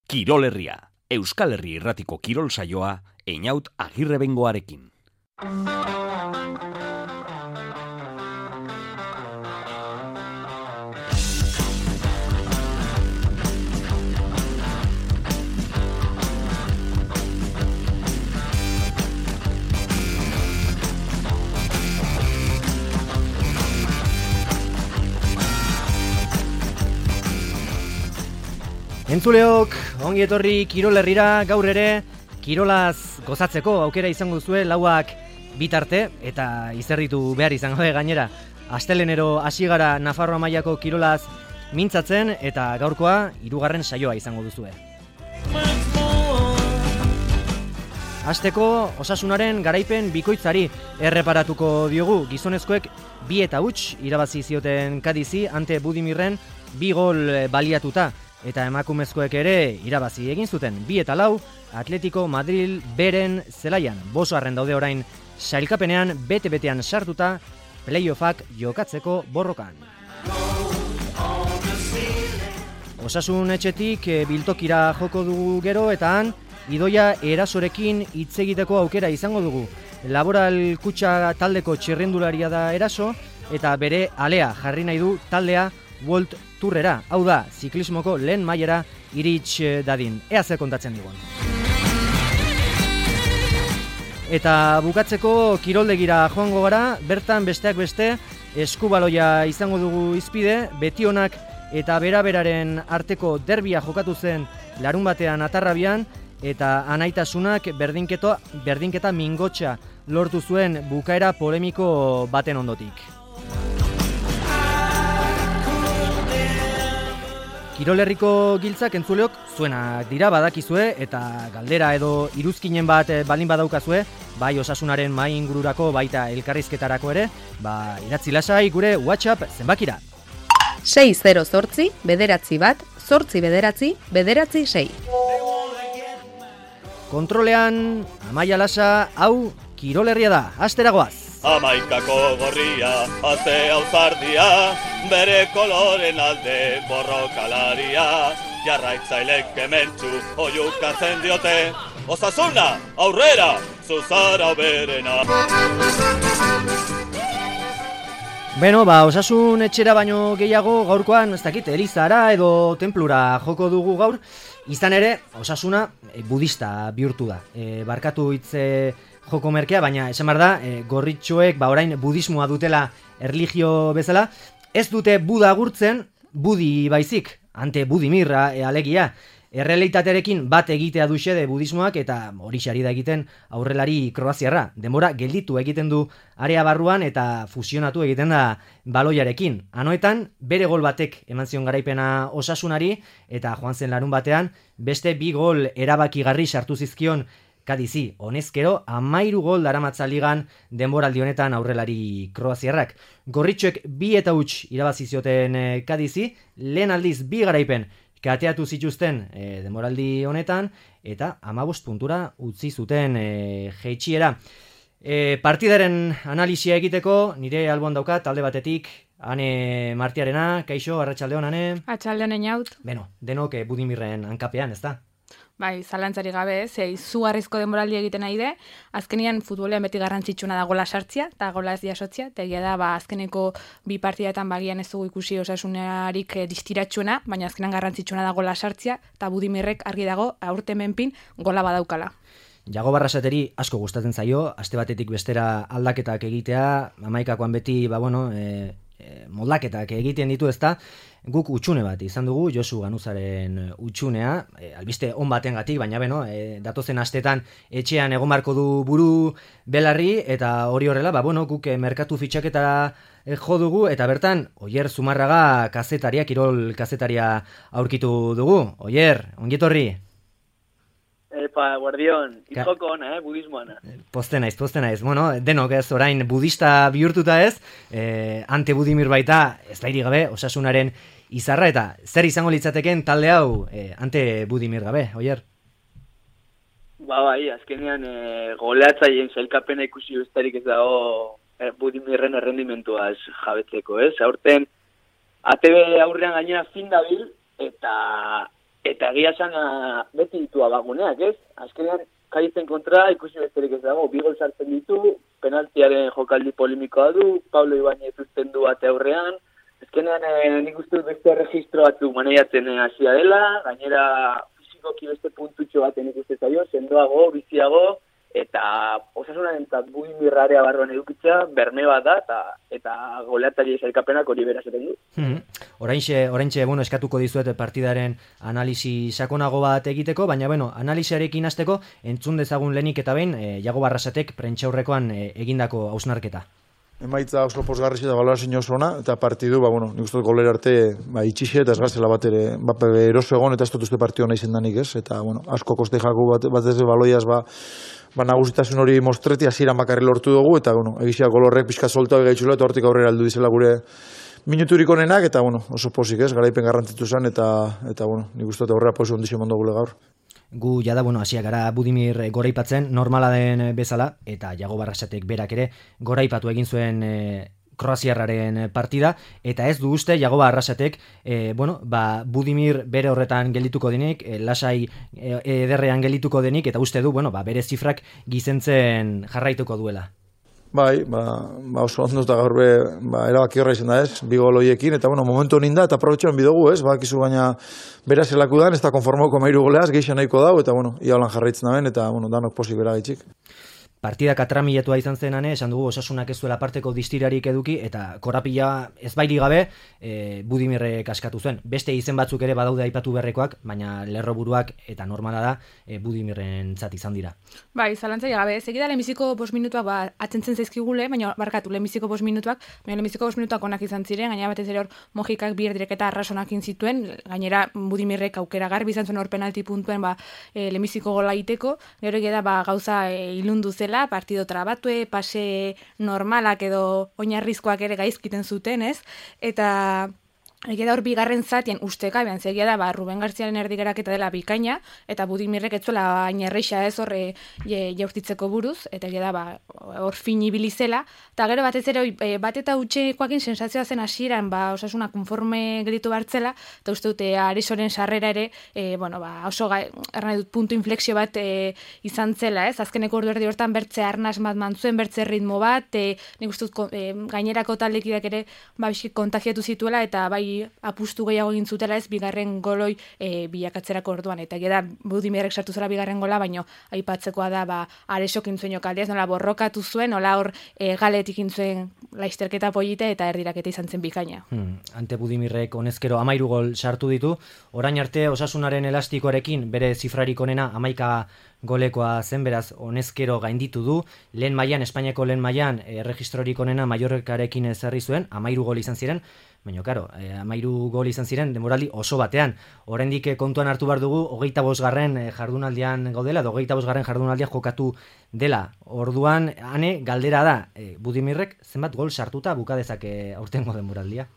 Kirol Herria, Euskal Herri Irratiko kirol saioa, Einaut Agirrebengoarekin. Entzuleok, ongi etorri Kirol Herrira, gaur ere kirolaz gozatzeko aukera izango duzue lauak bitarte eta izerritu behar izango da gainera. Astelenero hasi gara Nafarroa mailako kirolaz mintzatzen eta gaurkoa 3. saioa izango duzue. Hasteko Osasunaren garaipen bikoitzari erreparatuko diogu. Gizonezkoek 2-0 irabazi zioten Kadizi ante Budimirren 2 gol baliatuta. Eta emakumezkoek ere irabazi egin zuten 2-4 Atletico Madrid beren zelaian. Bosoarren daude orain sailkapenean bete-betean sartuta playoffak jokatzeko borrokan. Osasun etxetik biltokira joko dugu gero eta han Idoia Erasorekin hitz egiteko aukera izango dugu. Laboral Kutxa taldeko txirrindularia da Eraso eta bere alea jarri nahi du taldea World Tourrera, hau da, ziklismoko lehen mailara irits dadin. Ea zer kontatzen digun. Eta bukatzeko kiroldegira joango gara, bertan besteak beste eskubaloia izango dugu izpide, Betionak eta Beraberaren arteko derbia jokatu zen larun batean Atarrabian, eta Anaitasunak berdinketa mingotxa lortu zuen bukaera polemiko baten ondotik. Kirol Herriko giltzak entzuleok zuenak dira badakizue eta galdera edo iruzkinen bat baldin badaukazue, bai Osasunaren mai ingururako baita elkarrizketarako ere, idatzi lasai gure WhatsApp zenbakira. 608 bederatzi bat, 8 bederatzi, bederatzi 6. Kontrolean, Amaia Lasa, hau Kirol Herria da, hastera goaz. Amaikako gorria, ate auzardia, bere koloren alde borrokalaria, jarraitzailek kementsu oiukatzen diote, Osasuna, aurrera, zuzara berena. Beno, Osasun etxera baino gehiago gaurkoan, ez dakit, elizara edo tenplura joko dugu gaur, izan ere, Osasuna budista bihurtu da. Barkatu hitze joko merkea, baina esan behar da, gorritxoek orain budismoa dutela erlijio bezala, ez dute Buda gurtzen, Budi baizik, ante Budimirra alegia, errealitatearekin bat egitea du xede budismoak eta hori xari da egiten aurrelari kroaziarra. Denbora gelditu egiten du area barruan eta fusionatu egiten da baloiarekin. Anoetan, bere gol batek eman zion garaipena Osasunari eta joan zen larun batean, beste 2 gol erabakigarri sartu zizkion Kadizi, honezkero 13 gol daramatza ligan denboraldi honetan aurrelari kroaziarrak. Gorritxoek 2-0 irabazi zioten Kadizi, lehen aldiz 2 garaipen kateatu zituzten denboraldi honetan, eta 15 puntura utzi zuten jeitsiera. Partidaren analisia egiteko, nire alboan daukat, talde batetik, Ane Martiarena, kaixo, arratsaldeon Ane. Arratsaldeon Einaut. Beno, denok Budimirren hankapean, ezta? Bai, zalantzari gabe, izugarrizko denboraldi egiten nahi de, azkenean futbolean beti garrantzitsuna da gola sartzia, eta gola ez jasotzia, eta egia da, azkeneko 2 partidetan bagian ez dugu ikusi Osasunarik distiratsuena, baina azkenean garrantzitsuna da gola sartzia, eta Budimirrek argi dago, aurten menpin, gola badaukala. Jago Barrasateri asko gustatzen zaio, aste batetik bestera aldaketak egitea, amaikakoan beti, moldaketak egiten ditu ezta, guk utxune bat izan dugu, Josu Ganuzaren utxunea, albiste on batengatik, baina datozen astetan etxean egon barko du buru belarri, eta hori horrela, guk merkatu fitxaketa jo dugu, eta bertan, Oier Zumarraga kazetaria, kirol kazetaria aurkitu dugu. Oier, ongietorri? Guardion, izoko ona, budismoana. Poste naiz. Denok ez, orain budista bihurtuta ez, ante Budimir baita, ez dairi gabe, Osasunaren izarra, eta zer izango litzateken talde hau ante Budimir gabe, Oier? Bai, azkenean goleatzaileen sailkapena ikusi besterik ez dago Budimirren errendimentua jabetzeko, ez? Aurten ATB aurrean gainera fin dabil, eta eta egia esan beti ditu abaguneak, ez? Azkenean, Kaizen kontra ikusi besterik ez dago, 2 gol sartzen ditu, penaltiaren jokaldi polemikoa du, Pablo Ibañez uzten du bate aurrean, azkenean nik uste dut beste registro batzuk maneiatzen hasia dela, gainera fizikoki beste puntutxo baten ikuste zaio, sendoago, biziago, eta Osasunaren Budimirrarea barruan edukitza, berme bat da, eta goleatari sailkapenak hori beraz eten du. Oraintxe, eskatuko dizuet partidaren analisi sakonago bat egiteko, baina, analisiarekin hasteko entzun dezagun lehenik eta behin, Iago Barrasatek prentsaurrekoan egindako hausnarketa. Emaitza oso pozgarri eta balorazio oso ona, eta partidu, nik uste golera arte itxixe eta ez gazela bat ere, eroso egon, eta ez dut uste partidu nahi zendanik ez, eta asko koste jaku bat ez baloiaz, nagusitasun hori mostreti hasieran bakarri lortu dugu, eta egizia golorrek pixka solta gaitxula, eta hortik aurrera aldu dizela gure minuturik onenak, eta oso pozik ez, garaipen garrantzitu zen, eta nik uste aurrera pozik ondizio mondo gule gaur. Gu jada, hasiak gara Budimir goraipatzen normala den bezala, eta Iago Barrasatek berak ere goraipatu egin zuen kroaziarraren partida, eta ez du uste Iago Barrasatek Budimir bere horretan geldituko denik, lasai ederrean geldituko denik, eta uste du, bere zifrak gizentzen jarraituko duela. Bai, oso ondo eta gaur erabaki horra izan da ez, 2 gol horiekin, eta momentu honin da, eta aprobetxoan bidugu ez, bakizu baina bera zelaku dan, ez da konformauko 3 goleaz, geixan nahiko dau, eta ia holan jarraitzen da ben, eta danok posik bera gaitxik. Partidak atramilatua izan zenane, esan dugu Osasunak ez duela parteko distirarik eduki, eta korapila ez bairi gabe Budimirrek askatu zuen. Beste izen batzuk ere badaude aipatu beharrekoak, baina lerroburuak eta normala da Budimirren zat izan dira. Bai, zalantzai gabe, segida lehenbiziko 5 minutuak atzentzen zaizkigule, baina barkatu lehenbiziko 5 minutuak, baina lehenbiziko 5 minutuak onak izan ziren, gainera batez ere hor Mojikak birdirek eta arrasonak zituen, gainera Budimirrek aukera garbi izan zuen hor penalti puntuen lehenbiziko gola egiteko, gero egeda gauza ilundu zela, partido trabatue, pase normalak edo oinarrizkoak ere gaizkiten zuten, ez? Eta egia da hor bigarren zatien usteka, zegia da Ruben Garziaren erdigeraketa dela bikaina, eta Budimirrek ez zuela hain erreixa ez hor jaurtitzeko buruz, eta egia da hor fin ibili zela, eta gero batez ere bat eta utxekoakin sensazioa zen hasieran Osasuna konforme gelitu bartzela, eta uste dute Aresoren sarrera ere, oso erran dut puntu inflexio bat izan zela, ez? Azkeneko ordu erdi hortan bertze arnaz bat mantzuen, bertze ritmo bat, nik uste dut gainerako taldekidak ere kontagiatu zituela, eta bai apustu gehiago egin zutela ez bigarren goloi bilakatzerako orduan, eta geda Budimirrek sartu zela bigarren gola, baino aipatzekoa da Aresokin zuen jokaldiaz, nola borrokatu zuen, nola hor galetik intzuen laizterketa polite eta erdiraketa izan zen bikaina. Ante Budimirrek honezkero 13 gol sartu ditu, orain arte Osasunaren elastikoarekin bere zifrarik onena 11 golekoa zen, beraz honezkero gainditu du, lehen mailan, Espainiako lehen mailan erregistrorik onena Mallorcarekin ezarri zuen, 13 gol izan ziren, baina, 13 gol izan ziren denboraldi oso batean. Oraindik kontuan hartu behar dugu, 25. jardunaldian gaudela, edo 25. jardunaldia jokatu dela. Orduan, galdera da, Budimirrek zenbat gol sartuta buka dezake aurtengo denboraldia?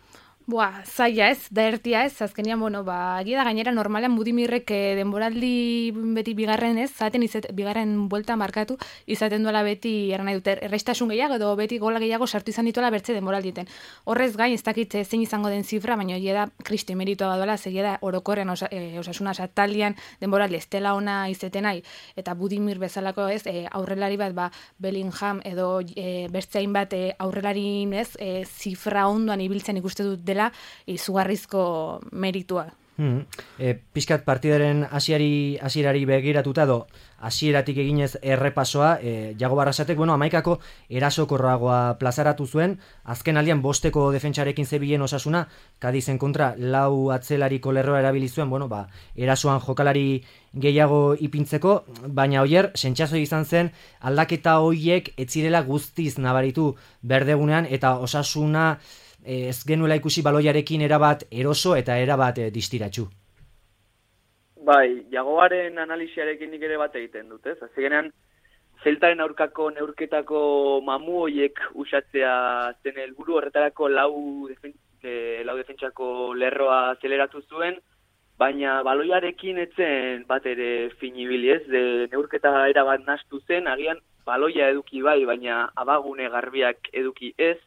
Zaila ez, da ertia ez, azkenian, egia da gainera normalean Budimirrek denboraldi beti bigarren ez, bigarren buelta markatu, izaten duela beti, nahi dute, errestasun gehiago edo beti gola gehiago sartu izan dituela bertze denboralditen. Horrez gain, ez dakit zein izango den zifra, baina egia da kristi meritua badola, egia da orokorrean Osasuna sataldian denboraldi estela ona izeten nahi, eta Budimir bezalako ez, aurrelari bat, Bellingham edo bertzein bat aurrelarin ez, zifra ondoan ibiltzen ikuste dut dela, izugarrizko meritua. Pixkat partidaren hasierari begiratuta edo hasieratik eginez errepasoa, Iago Barrasatek, 11ko erasokorragoa plazaratu zuen, azken aldian 5 defentsarekin zebilen Osasuna, Kadizen kontra 4 atzelariko lerroa erabili zuen, erasoan jokalari gehiago ipintzeko, baina oier, sentxazo izan zen, aldaketa hoiek ez zirela guztiz nabaritu berdegunean, eta Osasuna ez genuela ikusi baloiarekin erabat eroso eta erabat distiratsu. Bai, Iagoaren analisiarekin nik ere bat egiten dut, ez? Azkenean, Zeltaren aurkako neurketako mamu hoiek usatzea zen helburu horretarako lau defentsako lerroa zeleratu zuen, baina baloiarekin etzen bat ere finibili ez, neurketa erabat nahastu zen, agian baloia eduki bai, baina abagune garbiak eduki ez,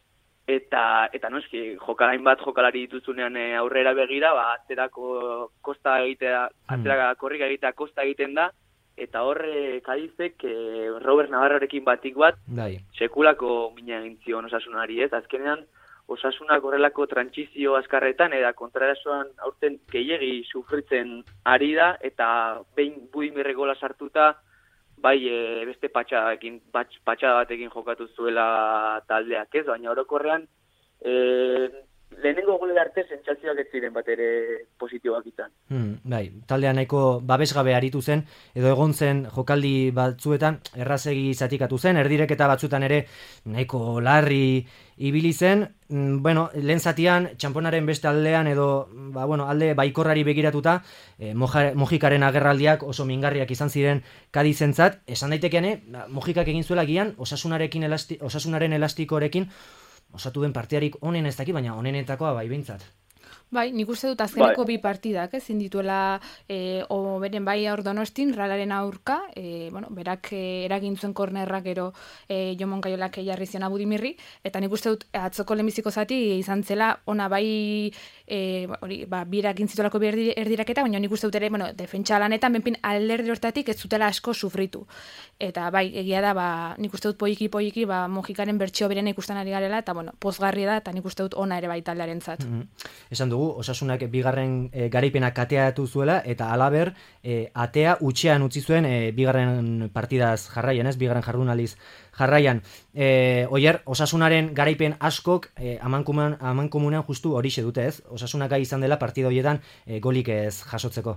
eta noski, jokalari dituzunean aurrera begira, atzerako korrika egitea kosta egiten da, eta horre Kadizek Robert Navarrorekin batik bat, sekulako mina egin zion Osasunari, ez? Azkenean, Osasunak horrelako trantsizio azkarretan, eta kontraerasoan aurten gehiegi sufritzen ari da, eta behin Budimirrek gola sartuta, bai beste patxada batekin jokatu zuela taldeak, ez? Baina orokorrean, lehenengo golera arte sentsazioak ez ziren bat ere positiboak izan. Bai, taldea nahiko babesgabe aritu zen, edo egon zen jokaldi batzuetan errazegi zatikatu zen, erdireketa batzuetan ere nahiko larri ibili zen. Lehen zatian, txamponaren beste aldean edo alde baikorrari begiratuta, Mojikaren agerraldiak oso mingarriak izan ziren Kadizentzat, esan daitekean, Mojikak egin zuela gian osasunaren elastikorekin osatu den partidarik onen ez daki, baina onenetakoa bai behintzat. Bai, nik uste dut azkeneko bi partidak, ezin dituela beren bai aur Donostin, Ralaren aurka, berak eragin zuen kornerrak gero Jomon Kaiolak jarri zion Budimirri, eta nik uste dut atzoko lehenbiziko zati izan zela ona bai birak intzitolako erdiraketa, baina nik uste dut ere, defentsa lanetan, benpin alderdi hortatik ez zutela asko sufritu. Eta bai, egia da, nik uste dut poiki, Mojikaren bertsio beren ikusten ari garela, eta pozgarri da, eta nik uste dut ona ere bai taldearen zat. Esan dugu, Osasunak bigarren garaipena kateatu zuela, eta halaber atea utxean utzi zuen bigarren partidaz jarraian, ez? Bigarren jardunaldiz jarraian. Oier, Osasunaren garaipen askok amankomunean justu horixe dute, ez? Osasunak gai izan dela partida horietan golik ez jasotzeko.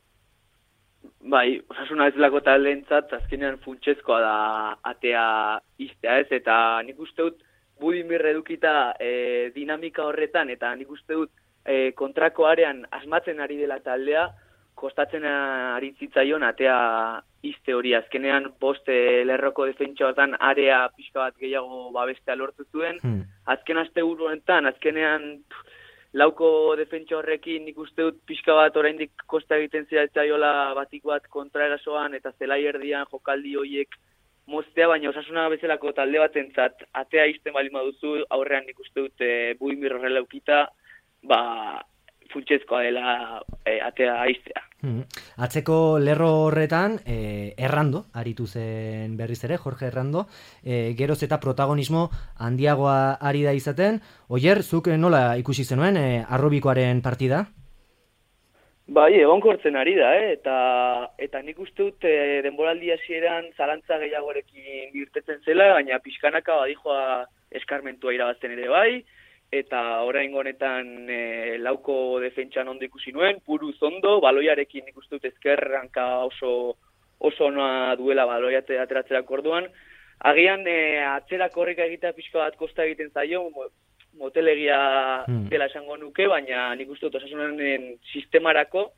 Bai, Osasuna ez lako taldeentzat azkenean funtsezkoa da atea iztea, ez? Eta nik uste dut Budimir edukita dinamika horretan, eta nik uste dut kontrako arean asmatzen ari dela taldea, kostatzen ari zitzaion atea izte hori. Azkenean lerroko defentsoetan area pixka bat gehiago babestea lortu zuen. Azken asteburu honetan, azkenean lauko defentsa horrekin nik uste dut pixka bat oraindik kosta egiten zitzaiola batik bat kontraerasoan eta zelai erdian jokaldi horiek moztea, baina Osasuna bezalako talde batentzat atea izten bali baduzu, aurrean nik uste dut Budimir horrela ukita, funtsezkoa dela atea iztea. Atzeko lerro horretan, Errando, aritu zen berriz ere, Jorge Errando, geroz eta protagonismo handiagoa ari da izaten. Oier, zuk nola ikusi zenuen Arrobikoaren partida? Bai, egonkortzen ari da, eta nik uste dut denboraldi hasieran zalantza gehiagorekin irtetzen zela, baina pixkanaka badijoa eskarmentua irabazten ere bai, eta orain honetan lauko defentsan ondo ikusi nuen, puruz ondo, baloiarekin nik uste dut ezkerranka oso ona duela baloia ateratzerako orduan. Agian atzera korrika egitea pixka bat kosta egiten zaio, motelegia dela esango nuke, baina nik uste dut Osasunaren sistemarako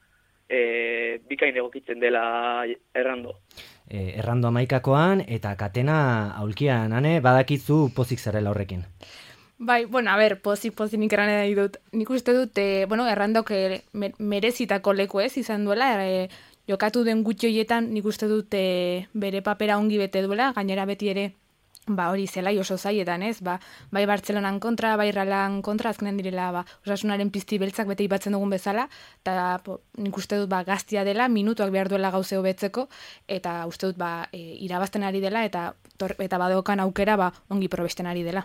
bikain egokitzen dela Errando. Errando 11koan eta Katena aulkian, badakizu pozik zarela horrekin. Bai, pozik nik eran nahi dut. Nik uste dut, Errandok merezitako leku ez izan duela, jokatu den gutxi horietan nik uste dut bere papera ongi bete duela, gainera beti ere hori zelai oso zaietan, ez? Bai Bartzelonan kontra, bai Ralan kontra, azkenen direla Osasunaren pizti beltzak bete ipatzen dugun bezala, eta nik uste dut gaztia dela, minutuak behar duela gauze hobetzeko, eta uste dut irabazten ari dela, eta badokan aukera ongi probesten ari dela.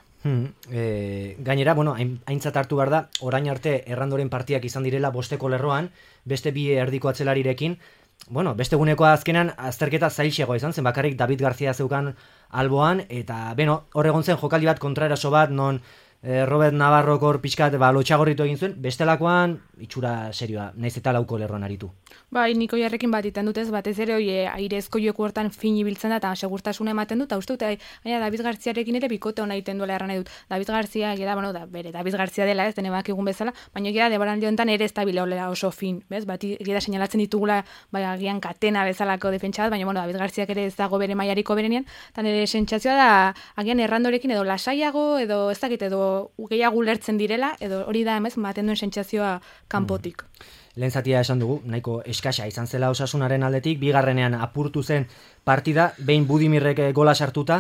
Gainera, aintzat hartu behar da, orain arte Errandoren partiak izan direla bosteko lerroan, beste bi erdiko atzelarirekin, beste egunekoa azkenan azterketa zailxeagoa izan zen, bakarrik David García zeukan alboan, eta hor egon zen jokaldi bat kontraeraso bat, non Robert Navarro kor pixkat lotxagorritu egin zuen, bestelakoan itxura serioa, naiz eta lauko lerroan aritu. Bai, niko jarrekin bat iten dutez, batez ere airezko joku hortan fin ibiltzen da, eta segurtasuna ematen dut, eta uste dut, David Garziarekin ere bikote hona egiten duela erran edut. David Garzia, bere David Garzia dela, ez dene bakigun bezala, baina gira, debaraldi honetan ere ez da bilaolera oso fin, bez? Bati gira señalatzen ditugula, agian Katena bezalako defentsa bat, baina David Garziak ere ez dago bere mailariko berenean, eta nire sentsazioa da, agian Errandorekin edo lasaiago, edo ez dakit, edo gehiago ulertzen direla, edo hori da emez, maten duen sentsazioa kanpotik. Lehen zatia esan dugu, nahiko eskasa izan zela Osasunaren aldetik, bigarrenean apurtu zen partida, behin Budimirrek gola sartuta,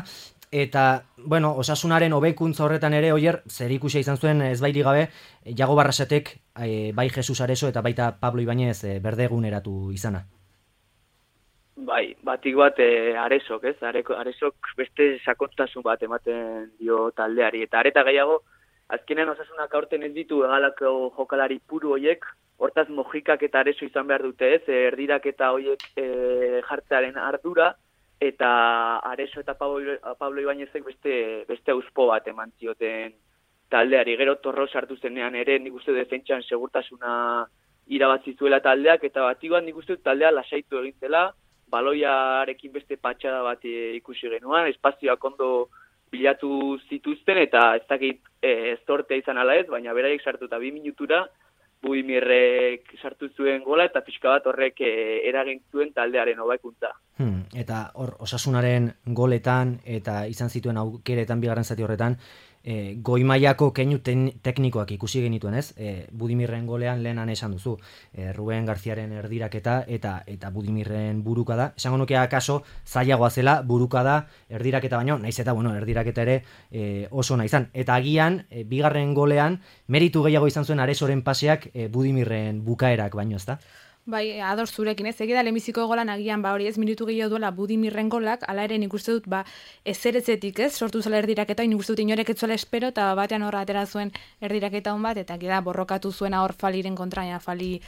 eta, bueno, Osasunaren hobekuntza horretan ere, Oier, zer ikusia izan zuen ezbairik gabe, Jago Barrasetek, bai Jesus Areso eta baita Pablo Ibañez berdeguneratu izana. Bai, batik bat Aresok, ez? Aresok beste sakontasun bat ematen dio taldeari. Eta areta gehiago, azkenean Osasunak aurten ez ditu egalako jokalari puru hoiek, hortaz Mojikak eta Areso izan behar dute, ez? Erdirak eta hoiek jartzearen ardura, eta Areso eta Pablo Ibañezek beste auspo bat eman zioten taldeari. Gero Torro sartu zenean ere, nik uste defentsan segurtasuna irabazi zuela taldeak, eta batikoan nik uste taldea lasaitu egin zela, baloiarekin beste patxada bat ikusi genuan, espazioak ondo bilatu zituzten, eta ez dakit zortea izan ala ez, baina beraiek sartu eta 2 minutura, Budimirrek sartu zuen gola, eta pixka bat horrek eragin zuen taldearen hobaikuntza. Eta hor, Osasunaren goletan, eta izan zituen aukeretan bigarren zati horretan, goi mailako keinu teknikoak ikusi genituen, ez? Budimirren golean lehenan esan duzu, Ruben Garziaren erdiraketa eta Budimirren burukada. Esango nuke akaso zailagoa zela burukada erdiraketa baino, naiz eta bueno, erdiraketa ere oso ona izan. Eta agian bigarren golean meritu gehiago izan zuen Aresoren paseak Budimirren bukaerak baino, ezta? Bai, ador zurekin, ez? Egida lehenbiziko golan agian, hori ez, minutu gehiago duela Budimirren golak, ala ere nik uste dut, ezeretzetik, ez? Sortu zela erdiraketa, nik uste dut inorek ez zuela espero, eta batean horra atera zuen erdiraketa hon bat, eta gida borrokatu zuen hor Faliren kontraina, fali,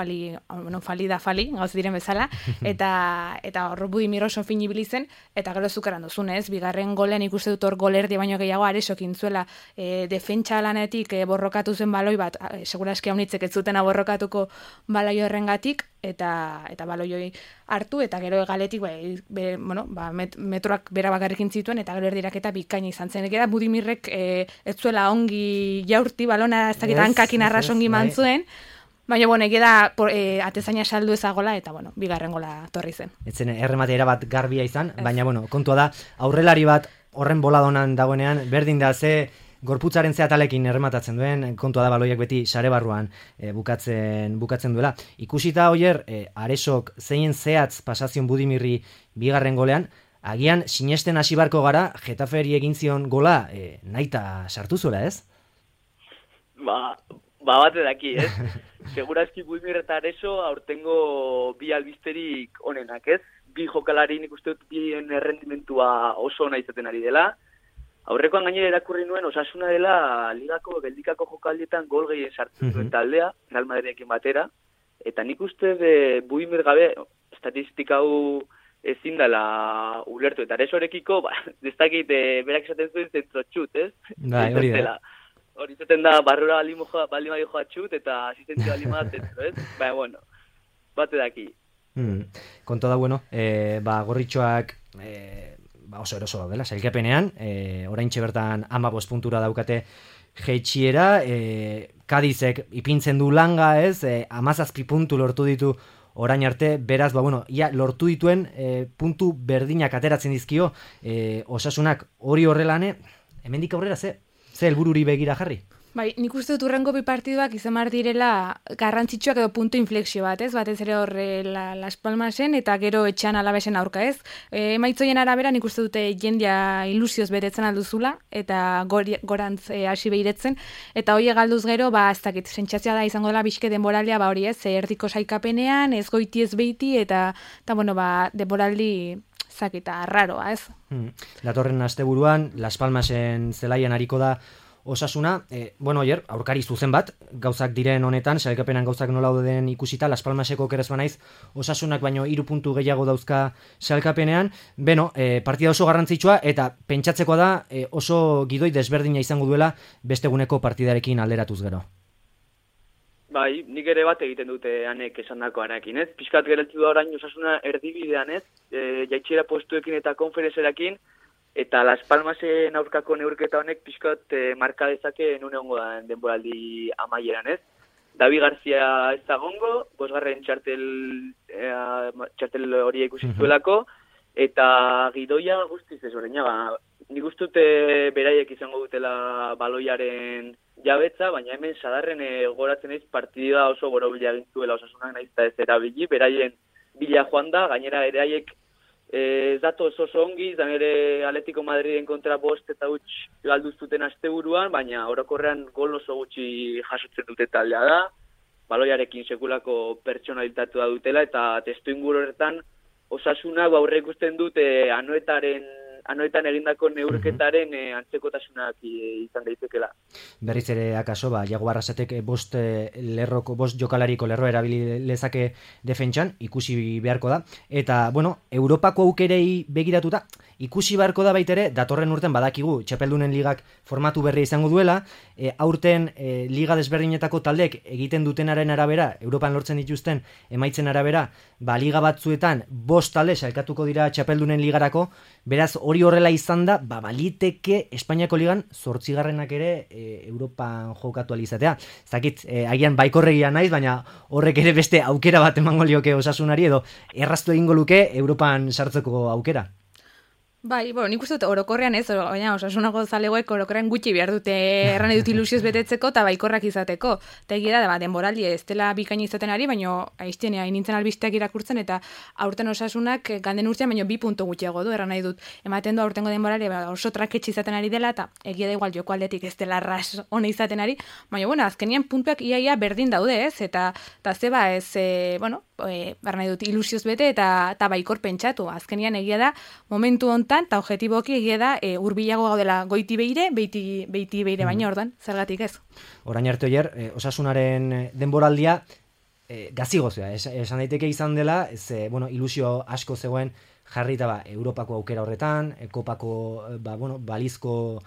gauz diren bezala, eta hor Budimir oso fin ibili zen, eta gero zukeran duzun, ez? Bigarren golean ikuste dut hor golerdi baino gehiago Aresokin zuela defentsa lanetik borrokatu zen baloi bat, seguraski haunitzek ez zutena borrokatuko baloi horrengatik, eta baloioi hartu, eta gero egaletik metroak bera bakarrikin zituen, eta gero erdiraketa bikaina izan zen. Egera Budimirrek ez zuela ongi jaurti, balona ez dakit hankakin arras ongi mantzuen, baina, egeda atezaina saldu ezagola, eta, bigarren gola torri zen. Etzen erremate erabat garbia izan, baina, kontua da, aurrelari bat horren boladonan dagoenean, berdin da ze gorputzaren zehatalekin errematatzen duen, kontua da baloiak beti sare barruan bukatzen duela. Ikusita Oier, Aresok zein zehatz pasazion Budimirri bigarren golean, agian sinesten hasi barko gara, Getaferi egin zion gola nahita sartu zuela, ez? Bate daki, ez? Segurazki Budimir eta Areso aurtengo bi albisterik onenak, ez? Bi jokalari nik uste dut bien errendimentua oso ona izaten ari dela. Aurrekoan gainera erakurri nuen Osasuna dela ligako geldikako jokaldietan gol gehien sartzen duen taldea, Real Madridekin batera, eta nik uste Budimir gabe estatistika hau ezin dela ulertu, eta Aresorekiko, ez dakit berak esaten zuen zentrotxut, ez? Bai, hori da. Hori zaten da, barrura bali maio joa txut, eta asistentzia bali maio zentro, ez? Bate daki. Konto da, gorritxoak oso eroso daudela, sailkapenean, oraintxe bertan 15 puntura daukate jeitsiera, Kadizek ipintzen du langa, ez? 17 puntu lortu ditu orain arte, beraz, ia lortu dituen puntu berdinak ateratzen dizkio Osasunak hori horrelane, hemendik aurrera ze helbururi begira jarri? Bai, nik uste dut urrengo bi partiduak izan behar direla garrantzitsuak edo puntu inflexio bat, ez? Batez ere horre Las Palmasen eta gero etxean Alabesen aurka, ez? Emaitzoien arabera nik uste dute jendia ilusioz betetzen alduzula eta gorantz hasi behiretzen, eta hoi egalduz gero, ez dakit, sentsazioa da izango dela bizke denboraldia, hori ez, erdiko saikapenean, ez goiti ez beiti, eta denboraldi zakita, arraroa, ez? Datorren asteburuan, Las Palmasen zelaian hariko da Osasuna, Oier, aurkari zuzen bat, gauzak diren honetan, sailkapenan gauzak nola den ikusita, Las Palmaseko keres banaiz, Osasunak baino 3 puntu gehiago dauzka sailkapenean, partida oso garrantzitsua, eta pentsatzekoa da oso gidoi desberdina izango duela beste eguneko partidarekin alderatuz gero. Bai, nik ere bat egiten dute anek esandako arekin, ez? Piskat gereltu da orain Osasuna erdibidean, ez? Jaitxera postuekin eta konferenzerakin, eta Las Palmasen aurkako neurketa honek pixkat marka dezake nun egongo da denboraldi amaieran, ez? Davi Garzia ez da gongo, 5. txartel hori ikusi zuelako, eta gidoia guztiz ez horreina, nik ustute beraiek izango dutela baloiaren jabetza, baina hemen sadarren goratzen ez partida oso gorobila egin zuela Osasunak nahiz eta ez erabili, beraien bila joan da, gainera beraiek Ez dato oso ongi, izan ere Atletico Madriden kontra 5 eta huts galdu zuten asteburuan, baina orokorrean gol oso gutxi jasotzen dute taldea da, baloiarekin sekulako pertsonalitatea dutela, eta testuinguru horretan Osasunak aurre ikusten dute anoetan egindako neurketaren antzekotasunak izan daitekela. Berriz ere akaso, Iago Barrasatek bost jokalariko lerro erabili lezake defentsan, ikusi beharko da. Eta, Europako aukerei begiratuta, ikusi beharko da baitere, datorren urten badakigu, Txapeldunen ligak formatu berria izango duela, aurten liga desberdinetako taldek egiten dutenaren arabera, Europan lortzen dituzten emaitzen arabera, liga batzuetan 5 talde sailkatuko dira Txapeldunen ligarako, beraz hori horrela izan da, baliteke Espainiako ligan 8garrenak ere Europan jokatu alizatea. Zakit, agian baikorregia naiz, baina horrek ere beste aukera bat emango lioke Osasunari edo erraztu egingo luke Europan sartzeko aukera. Bai, nik uste dut orokorrean ez, baina Osasunako zalegoek orokorrean gutxi behar dute erran edut ilusioz betetzeko eta baikorrak izateko. Eta egia da, denboraldi ez dela bikaina izaten ari, baina aiztenea nintzen albisteak irakurtzen eta aurten Osasunak ganden urtean, baina 2 puntu gutxiago du, erran nahi dut. Ematen du aurtengo denboraldi oso traketxe izaten ari dela eta egia da igual joko aldetik ez dela ras ona izaten ari, baina azkenian puntuak iaia berdin daude ez, eta zeba ez, erran nahi dut ilusioz bete eta baikor pentsatu. Azkenian egia da, momentu hontan eta objetiboki egia da hurbilago gaudela goiti beire, beiti beire baina ordan, zergatik ez. Orain arte Oier, Osasunaren denboraldia gazigozea, esan daiteke izan dela, ilusio asko zegoen jarrita Europako aukera horretan, Kopako balizko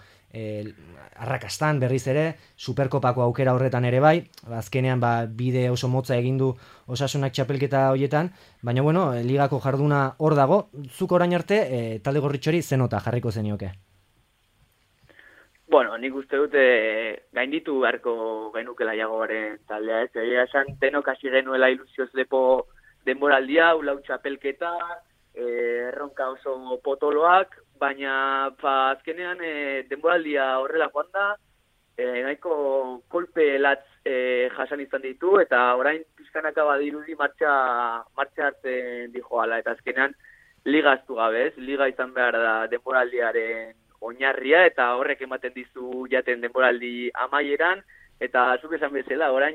arrakastan berriz ere, Superkopako aukera horretan ere bai, azkenean bide oso motza egin du Osasunak txapelketa horietan, baina ligako jarduna hor dago, zuk orain arte talde gorritxori zenota jarriko zenioke? Nik uste dute gainditu beharko genukela Iagoaren taldea, ez? Egia esan denok hasi genuela ilusioz lepo denboraldia, ulau txapelketa, erronka oso potoloak, baina azkenean denboraldia horrela joan da, nahiko kolpe latz jasan izan ditu, eta orain pizkanaka badirudi martxa hartzen dijoala, eta azkenean liga aztu gabe, ez? Liga izan behar da denboraldiaren oinarria, eta horrek ematen dizu jaten denboraldi amaieran, eta zuk esan bezala, orain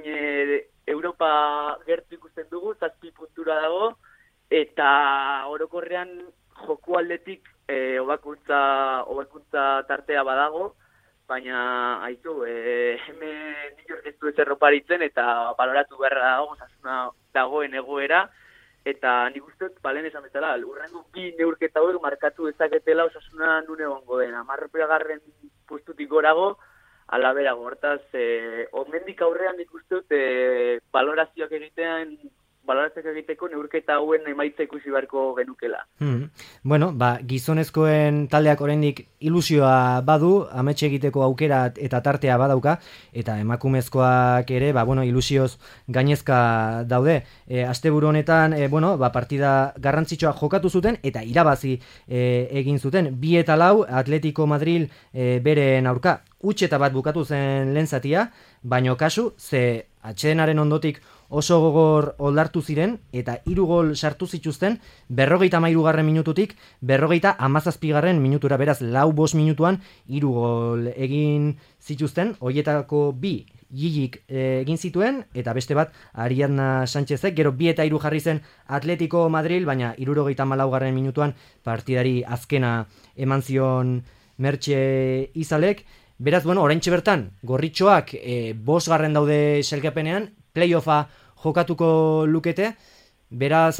Europa gertu ikusten dugu, 7 puntura dago, eta orokorrean joku aldetik hobakuntza tartea badago, baina haizu, hemen inork ez du ez erroparitzen eta baloratu beharra dago, Osasuna dagoen egoera, eta nik uste dut, balen esan bezala, urrengo 2 neurketa hauek markatu dezaketela Osasuna nun egongo den, 10. Postutik gorago, alaberago, hortaz, omendik aurrean nik uste dut, balorazioak egiteko neurketa hauen emaitza ikusi beharko genukela. Gizonezkoen taldeak oraindik ilusioa badu, ametxe egiteko aukera eta tartea badauka, eta emakumezkoak ere, ilusioz gainezka daude. Asteburu honetan, partida garrantzitsua jokatu zuten, eta irabazi egin zuten. 2-4 Atletico Madrid beren aurka. Utxeta bat bukatu zen lehen zatia, baino kasu, ze atsedenaren ondotik oso gogor oldartu ziren, eta 3 gol sartu zituzten, 53. minututik, 57. minutura, beraz, 4-5 minutuan, 3 gol egin zituzten, horietako 2 Gilik egin zituen, eta beste bat Ariadna Sánchezek, gero 2 eta 3 jarri zen Atletico Madrid, baina 74. minutuan partidari azkena eman zion Mertxe Izalek. Beraz, oraintxe bertan, gorritxoak 5. daude sailkapenean, playoffa jokatuko lukete, beraz,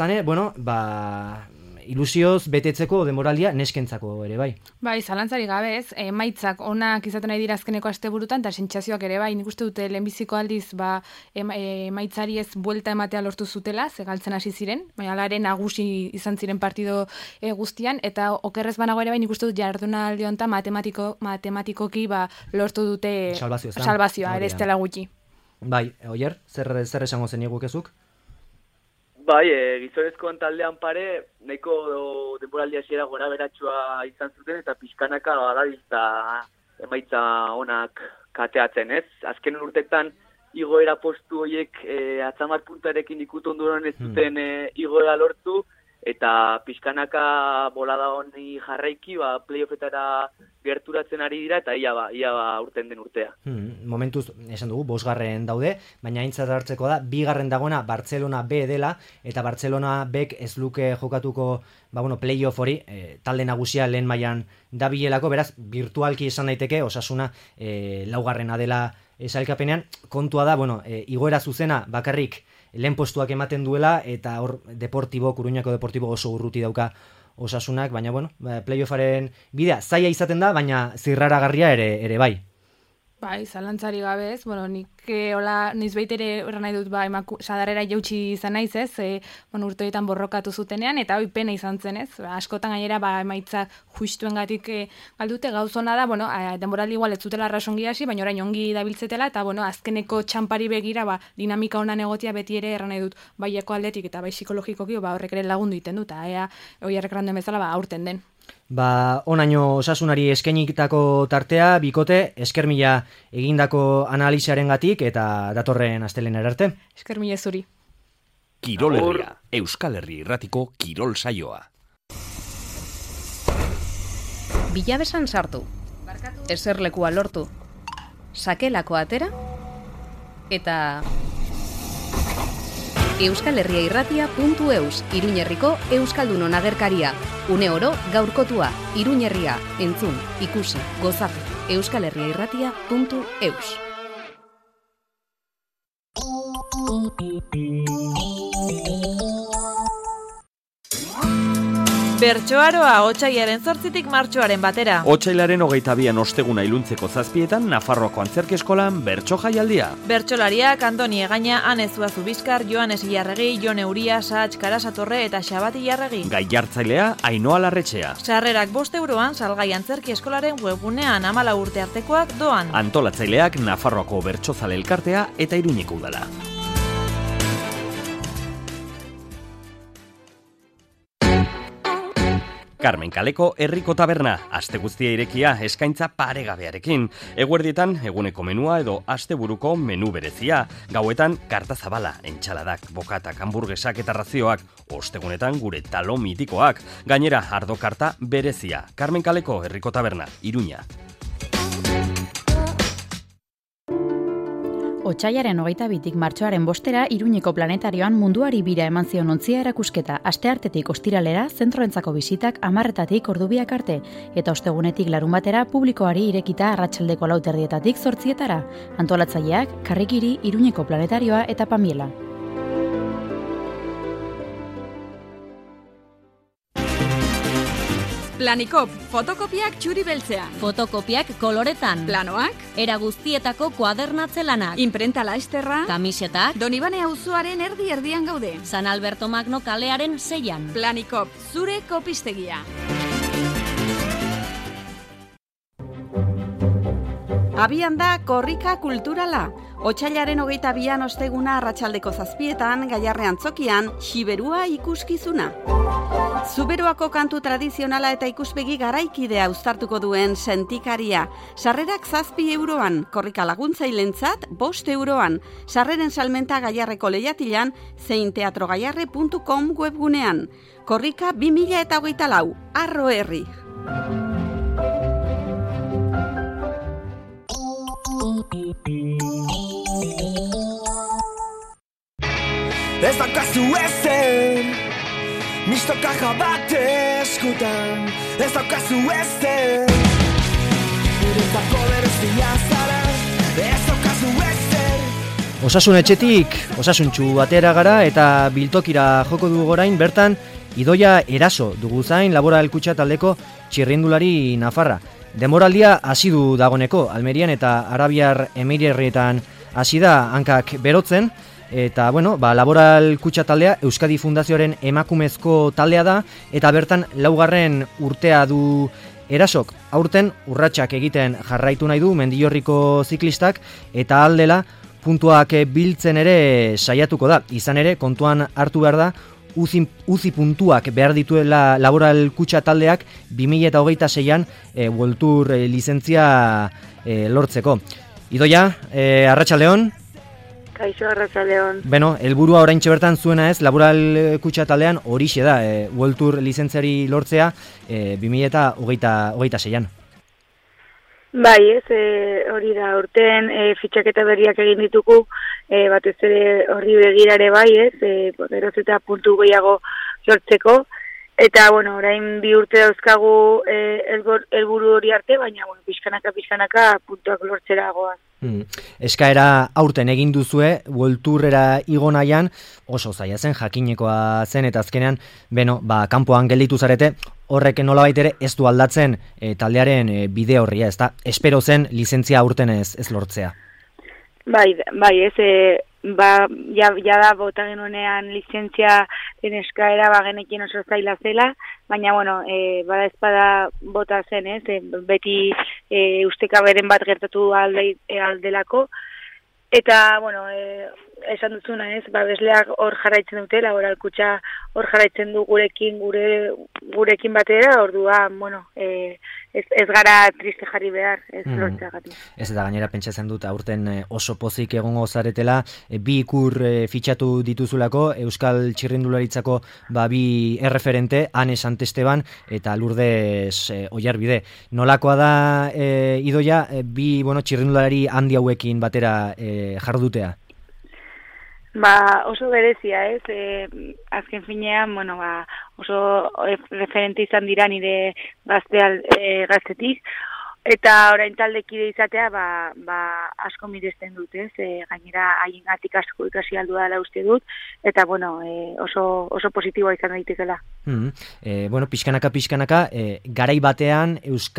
ilusioz betetzeko denboraldia neskentzako ere bai. Bai, zalantzari gabe ez, emaitzak onak izaten nahi dira azkeneko asteburutan, eta sentsazioak ere bai, nik uste dute lehenbiziko aldiz emaitzari ez buelta ematea lortu zutela, galtzen hasi ziren, baina alare nagusi izan ziren partido guztian, eta okerrez banago ere bai, nik uste dut jardunaldi honetan matematikoki lortu dute salbazioa, ere ez dela gutxi. Bai, Oier, zer esango zen igukezuk? Bai, gizonezkoan taldean pare, nahiko denboraldia hasiera gora beratxua izan zuten, eta pixkanaka badabiltza emaitza onak kateatzen, ez? Azken urtetan igoera postu horiek atzamar puntarekin ikutu ondoren ez zuten igoera lortu, eta pixkanaka bolada honi jarraiki, playoffetara gerturatzen ari dira, eta ia urten den urtea. Momentuz, esan dugu, 5. daude, baina aintzat hartzeko da, 2. dagoena Barcelona B dela, eta Barcelona Bek ez luke jokatuko playoff hori, talde nagusia lehen mailan dabilelako, beraz, virtualki esan daiteke, Osasuna 4. dela sailkapenean, kontua da, igoera zuzena bakarrik lehen postuak ematen duela, eta hor Coruñako Deportibo oso urruti dauka Osasunak, baina playoffaren bidea zaila izaten da, baina zirraragarria ere bai. Bai, zalantzari gabe ez, nik nizbait ere horren nahi dut, sadarrera jautsi izan naiz ez, urteetan borrokatu zutenean, eta hoi pena izan zen ez, askotan gainera emaitza justuengatik galdute, gauzona da, denboraldi igual ez zutela arrasongi hasi, baina orain ongi dabiltzetela, eta azkeneko txampari begira, dinamika honan egotia beti ere erran nahi dut, bai eko aldetik eta bai psikologikoki, horrek ere lagundu iten dut, eta hoi errekranduen bezala aurten den. Onaino Osasunari eskainitako tartea, bikote, esker mila egindako analiziarengatik eta datorren astelehenera arte. Esker mila zuri. Kirol Herria, Euskal Herri irratiko kirol saioa. Bilabesan sartu, eserlekua lortu, sakelako atera, eta euskalherriairratia.eus, Iruñerriko Euskaldunon agerkaria. Une oro gaurkotua, Iruñerria, entzun, ikusi, gozatu, euskalherriairratia.eus. Bertsoaroa otsailaren 8tik martxoaren batera. Otsailaren 22an osteguna iluntzeko 7etan Nafarroako Antzerki Eskolan bertso jaialdia. Bertsolariak Andoni Egaña, Ane Zuazu Bizkar, Joanes Ilarregi, Jon Euria, Satx Karasatorre eta Xabat Ilarregi. Gai jartzailea Ainhoa Larretxea. Sarrerak 5 euroan Salgai Antzerki Eskolaren webgunean 14 urte artekoak doan. Antolatzaileak Nafarroako Bertsozale Elkartea eta Iruñeko Udala. Carmen Kaleko Herriko Taberna, aste guztia irekia eskaintza paregabearekin. Eguerdietan eguneko menua edo asteburuko menu berezia. Gauetan karta zabala, entxaladak, bokatak, hamburguesak eta razioak. Ostegunetan gure talo mitikoak. Gainera ardo karta berezia. Carmen Kaleko Herriko Taberna, Iruña. Otsailaren 22tik martxoaren 5 Iruñeko planetarioan munduari bira eman zion ontzia erakusketa. Asteartetik ostiralera, zentroentzako bisitak 10:00 ordubiak arte, eta ostegunetik larunbatera publikoari irekita arratsaldeko 4:00 8:00. Antolatzaileak Karrikiri, Iruñeko planetarioa eta Pamiela. Planikop, fotokopiak txuri beltzean. Fotokopiak koloretan. Planoak. Era guztietako kuadernatze lanak. Imprenta laesterra. Kamisetak. Donibane auzoaren erdi-erdian gaude. San Alberto Magno kalearen 6an. Planikop, zure kopistegia. Abian da korrika kulturala. Otsailaren 22an osteguna arratsaldeko 7etan Gaiarre antzokian xiberua ikuskizuna. Zuberoako kantu tradizionala eta ikuspegi garaikidea uztartuko duen sentikaria. Sarrerak 7 euroan, korrika laguntzailentzat 5 euroan. Sarreren salmenta Gaiarreko lehiatilan zein teatrogaiarre.com webgunean. Korrika 2024, Arro Herri. Ez daukazu ezer, misto kaja bat eskutan. Ez daukazu ezer, guretzako berezia zara. Ez daukazu ezer. Osasun etxetik, osasuntxu atera gara eta biltokira joko dugu orain bertan Idoia Eraso dugu zain Laboral Kutxa taldeko txirrindulari nafarra. Demoraldia hasi du dagoneko, Almerian eta Arabiar Emirerrietan hasi da hankak berotzen, eta Laboral Kutxa taldea Euskadi Fundazioaren emakumezko taldea da, eta bertan 4. urtea du Erasok. Aurten urratsak egiten jarraitu nahi du Mendillorriko ziklistak, eta aldela puntuak biltzen ere saiatuko da. Izan ere, kontuan hartu behar da, uzi puntuak behar dituela Laboral Kutxa taldeak 2026an World Tour lizentzia lortzeko. Idoia, arratsaldeon. Kaixo, arratsaldeon. Beno, helburua oraintxe bertan zuena ez, Laboral Kutxa taldean horixe da, World Tour lizentziari lortzea 2026an. Bai, ez, hori da, urten fitxaketa berriak egin ditugu, batez ere horri begirare bai, ez, geroz eta puntu gehiago lortzeko, eta, bueno, orain 2 urte dauzkagu helburu hori arte, baina, bueno, pixkanaka puntuak lortzera goaz. Eskaera aurten egin duzue, World Tourera igo nahian, oso zaila zen, jakinekoa zen, eta azkenean, beno, kanpoan gelditu zarete, horrek nolabait ere ez du aldatzen taldearen bide horria, ez da, espero zen lizentzia aurten ez lortzea. Bai, ez, ja da bota genuenean lizentzia eskaera genekin oso zaila zela, baina, bueno, bada ezpada bota zen, ez, beti ustekaberen bat gertatu aldelako, eta, bueno, esan duzuna, ez, besleak hor jarraitzen dute, Laboral Kutxa hor jarraitzen du gurekin batera, orduan, bueno, ez gara triste jarri behar, ez lortzeagatik. Ez eta gainera pentsatzen dut aurten oso pozik egongo zaretela, 2 ikur fitxatu dituzulako, Euskal Txirrindularitzako 2 erreferente, Ane Santesteban eta Lourdes Oiarbide. Nolakoa da Idoia, 2 txirrindulari handi hauekin batera jardutea? Oso berezia, ez, azken finean, bueno, oso referente izan dira nire gaztetik, eta orain taldekide izatea, asko miresten dut, ez, gainera haiengatik asko ikasi aldu dela uste dut, eta, bueno, oso positiboa izan daitekela. Bueno, pixkanaka, garai batean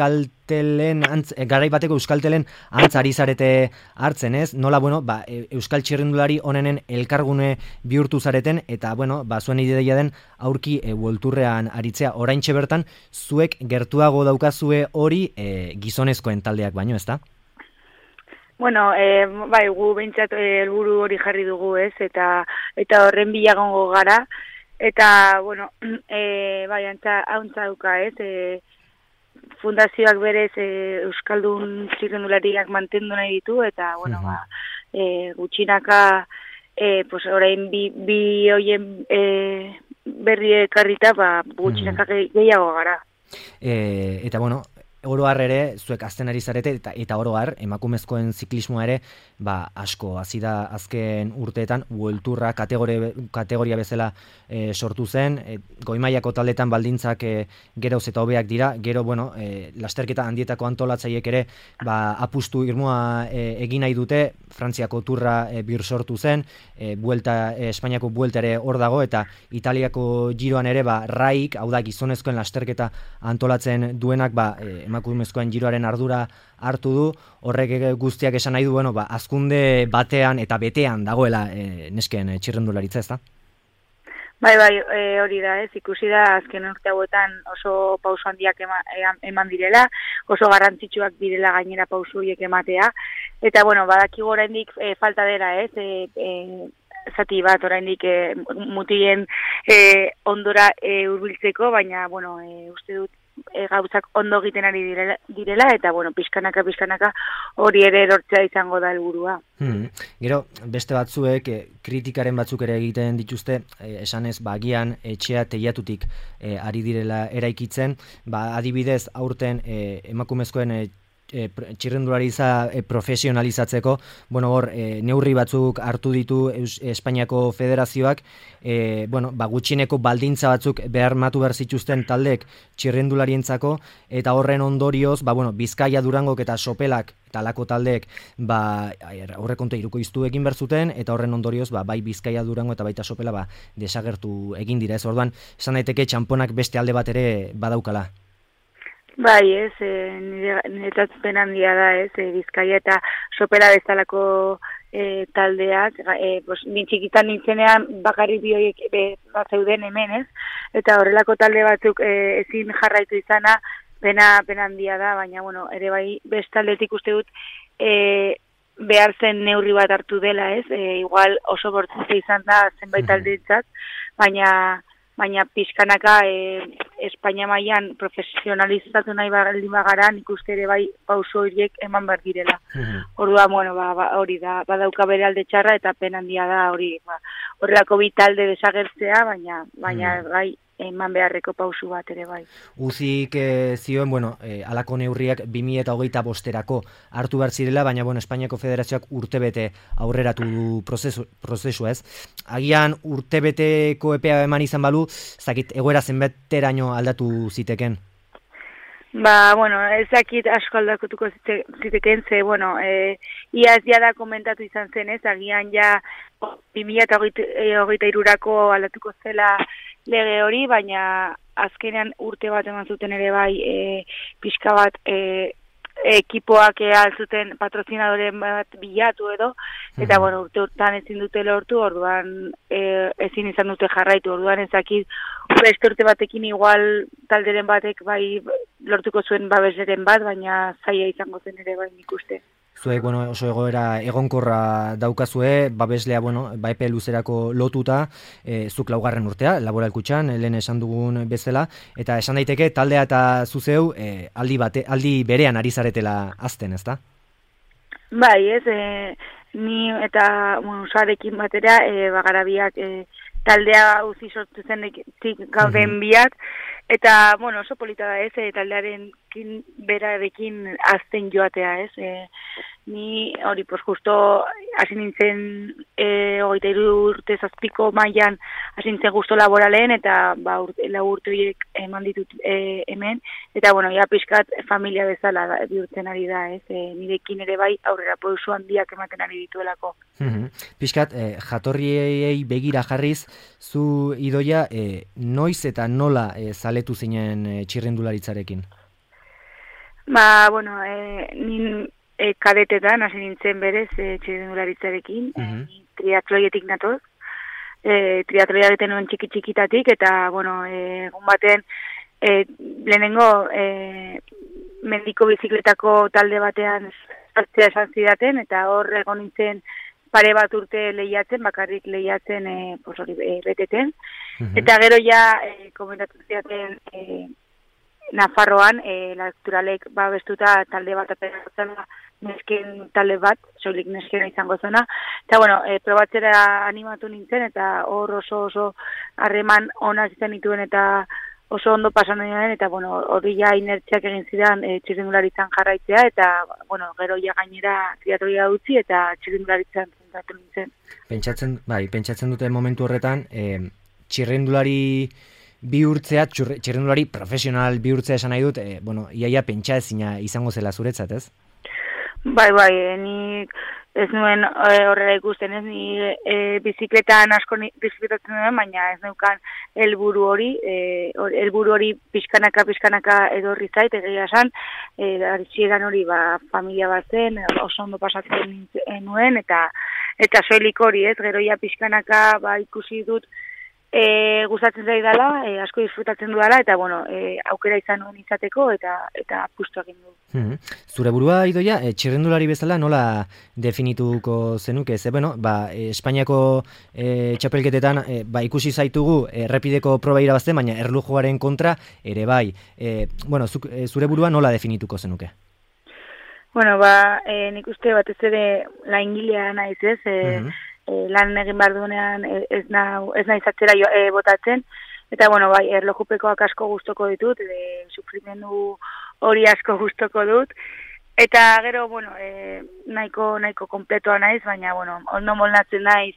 garai bateko Euskaltelen antz ari zarete hartzen, ez? Nola, bueno, Euskal Txirrindulari onenen elkargune bihurtu zareten, eta, bueno, zuen ideia den aurki World Tourrean aritzea. Oraintxe bertan, zuek gertuago daukazue hori gizonezkoen taldeak baino, ezta? Bueno, bai, gu behintzat helburu hori jarri dugu, ez? Eta horren bilagongo gara, eta, bueno, bai, hauntza duka, ez? Fundazioak berez Euskaldun txirrindulariak mantendu nahi ditu, eta, bueno, gutxinaka, orain bi hoien berri ekarrita, gutxinaka gehiago gara. Eta, bueno, oroar ere, zuek azten ari zarete, eta oroar, emakumezkoen ziklismoa ere, asko, hasi da azken urteetan, World Tourra kategoria bezala sortu zen, goi-mailako taldetan baldintzak geroz eta hobeak dira, gero, bueno, lasterketa handietako antolatzaiek ere, apustu irmoa egin nahi dute, Frantziako Tourra bir sortu zen, Espainiako Vuelta ere hor dago, eta Italiako Giroan ere, Raik, hau da gizonezkoen lasterketa antolatzen duenak, emakumezkoen Giroaren ardura hartu du, horrek guztiak esan nahi du, bueno, azkunde batean eta betean dagoela nesken txirrendularitza, ez da? Bai, hori da, ez, ikusi da azken urte hauetan oso pauso handiak eman direla, oso garrantzitsuak direla gainera pauso horiek ematea, eta, bueno, badakigu oraindik falta dela, ez, zati bat oraindik mutien ondora hurbiltzeko, baina, bueno, uste dut gauzak ondo egiten ari direla, eta, bueno, pixkanaka hori ere lortzea izango da helburua. Gero, beste batzuek, kritikaren batzuk ere egiten dituzte, esanez, agian etxea teiatutik ari direla eraikitzen, adibidez, aurten emakumezkoen txirrendularitza profesionalizatzeko, bueno, hor, neurri batzuk hartu ditu Espainiako federazioak, gutxieneko baldintza batzuk beharmatu behar zituzten taldeek txirrendularientzako, eta horren ondorioz, Bizkaia, Durangok eta Sopelak eta alako taldeek aurrekontu hirukoiztu egin behar zuten, eta horren ondorioz, bai Bizkaia, Durango eta baita Sopela desagertu egin dira, ez orduan, esan daiteke txamponak beste alde bat ere badaukala. Bai, ez, niretzat pen handia da, ez, Bizkaia eta Sopela bezalako taldeak, nintxikitan nintzenean bakarrik bioiek zeuden hemen, ez, eta horrelako talde batzuk ezin jarraitu izana, pena handia da, baina, bueno, ere bai, bestaldetik uste dut, behar zen neurri bat hartu dela, ez, igual oso bortzitza izan da zenbait taldeentzat, baina pixkanaka Espainia mailan profesionalizatu nahi baldin bagara, nik uste ere bai pauso horiek eman behar direla. Orduan, bueno, hori da, badauka bere alde txarra eta pen handia da hori, horrelako bi talde desagertzea, baina bai eman beharreko pausu bat ere bai. Uzik zioen, bueno, alako neurriak 2025erako hartu behar zirela, baina, bueno, Espainiako Federazioak urtebete aurreratu du prozesu ez. Agian urtebeteko epea eman izan balu, zakit, egoera zenbateraino aldatu ziteken? Bueno, ezakit asko aldatuko ziteken, ze, bueno, iaz jada komentatu izan zen ez, agian ja 2023erako aldatuko zela lege hori, baina azkenean urte bat eman zuten ere bai pixka bat ekipoak altzuten patrozinadoren bat bilatu edo, eta bueno, urte urtean ezin dute lortu, orduan ezin izan dute jarraitu, orduan ezakit beste urte batekin igual talderen batek bai lortuko zuen babeseren bat, baina zaila izango zen ere bai nik uste. Zuek, bueno, oso egoera egonkorra daukazue, babeslea, bueno, epe luzerako lotuta, zuk laugarren urtea, Laboralkutxan, lehen esan dugun bezala, eta esan daiteke taldea eta zuzeu aldi berean ari zaretela azten, ezta? Bai, ez, ni eta Sarekin batera, bagarabiak taldea uzi sortu zenetik gauden biak, eta, bueno, oso polita da ez, taldearen berarekin azten joatea ez, ni hori, pues justo hasi nintzen 23 urte zazpiko mailan hasi nintzen justo laboralen, eta lau urte horiek eman ditut hemen, eta bueno, ja pixkat familia bezala bihurtzen ari da ez, nirekin ere bai aurrera pauso handiak ematen ari dituelako. Pixkat, jatorriei begira jarriz, zu Idoia, noiz eta nola zaletu zinen txirrendularitzarekin? Bueno, kadetetan hasi nintzen berez txirrendularitzarekin, triatloietik natoz, triatloia egiten nuen txiki-txikitatik, eta, bueno, egun baten lehenengo mendiko bizikletako talde batean sartzea esan zidaten, eta hor egon nintzen pare bat urte lehiatzen, bakarrik lehiatzen beteten, eta gero ja komentatu zidaten Nafarroan, Naturalek babestuta talde bat aperatzen nesken talde bat, soilik neskena izango zena, eta bueno, probatzera animatu nintzen, eta hor oso harreman onak izan dituen, eta oso ondo pasan den, eta bueno, hori ja inertziak egin zidan txirrindularitzan jarraitzea, eta bueno, gero ja gainera triatloia utzi, eta txirrindularitzan zentratu nintzen. Pentsatzen dute momentu horretan, txirrindulari bihurtzea, txirrindulari profesional bihurtzea esan nahi dut, iaia pentsa ezina izango zela zuretzat, ez? Bai, ni ez nuen horrela ikusten, ez ni bizikletan asko bizikletatzen duen, baina ez neukan helburu hori pixkanaka edorri zait, egia esan, aritxiegan hori familia bat zen, oso ondo pasatzen nuen, eta soilik hori ez, gero ja pixkanaka ikusi dut gustatzen zaidala, asko disfrutatzen dudala, eta bueno, aukera izan nuen izateko, eta apustu egin du. Zure burua, Idoia, txirrendulari bezala nola definituko zenuke? Espainiako txapelketetan ikusi zaitugu errepideko proba irabazten, baina erlujuaren kontra ere bai. Zure burua nola definituko zenuke? Nik uste batez ere laingilea naiz ez, lan egin behar duenean ez nahi zatzera botatzen, eta erlojupekoak asko gustoko ditut, sufrimendu hori asko gustoko dut, eta gero, nahiko kompletoa naiz, baina, ondo moldatzen naiz